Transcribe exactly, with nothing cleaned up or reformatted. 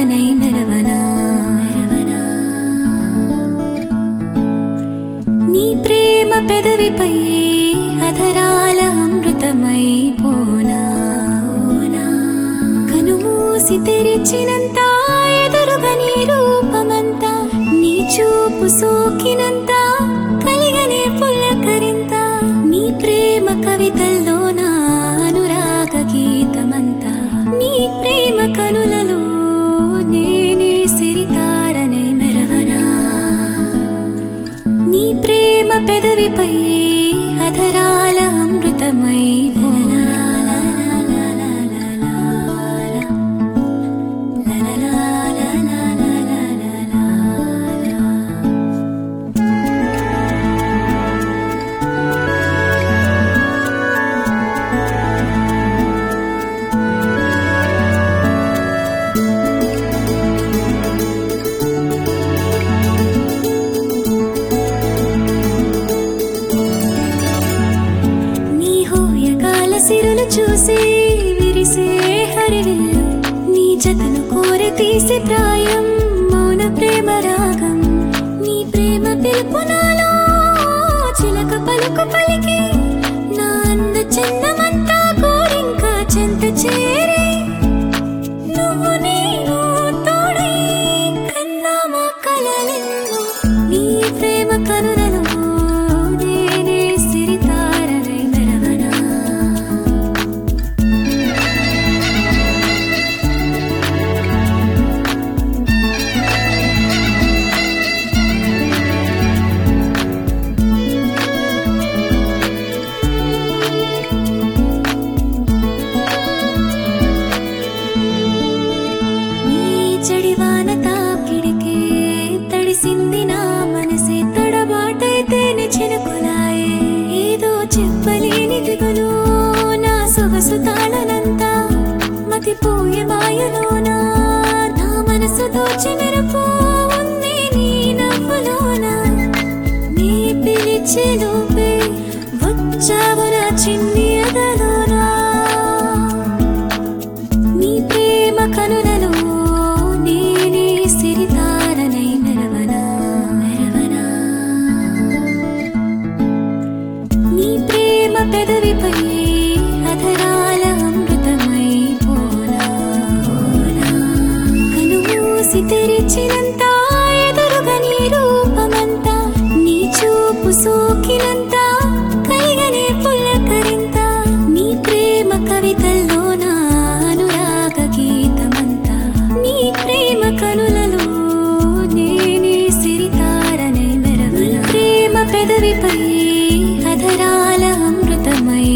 సిరితారనై మెరవనా నీ ప్రేమ పెదవిపై అధరాల అమృతమై పోనా కనుమూసి తెరిచినంత ఎదురుగా నీ రూపమంతా నీ చూపు సోకినంత కలిగనే పులకరింత నీ ప్రేమ కవితల్లో నా అనురాగ గీతమంతా నీ ప్రేమ కనులలో నేనే సిరితారనై మెరవనా నీ ప్రేమ పెదవిపై అధరాల అమృతమై పోనా సిరులు చూసి విరిసే హరివిల్లు నీ జతను కోరి తీసే ప్రాయం మౌన ప్రేమ రాగం నీ ప్రేమ పిలుపు నాలో చిలక పలుకు పలికి నా అంద చందమంతా కోరింక చెంత చేరి నువ్వు నేను తోడై కన్నామా కలలెన్నో నీ ప్రేమ కనులలో నేనే సిరితారనై మెరవనా చెడివాన తాకిడికే తడిసింది నా మనసే తడబాటైతేనే చినుకులాయే ఏదో చెప్పలేని దిగులు నా సొగసు తాళనంతా మతిపోయే మాయలోనా నా మనసు దోచి మెరుపు ఉంది నీ నవ్వులోనా నీ పిలిచే లోపే వచ్చావు నా చిన్ని అదలోనా నీ ప్రేమ కనులలో సిరితారనై మెరవనా మెరవనా నీ ప్రేమ పెదవిపై అధరాల అమృతమై పోనా కనుమూసి తెరిచినంత ఎదురుగా నీ రూపమంతా నీ చూపు సోకినంత కలిగనే పులకరింత నీ ప్రేమ కవితల్లో నా అనురాగ గీతమంతా నీ ప్రేమ కనులలో నేనే సిరితారనై మెరవనా ప్రేమ పెదవిపై అధరాల అమృతమై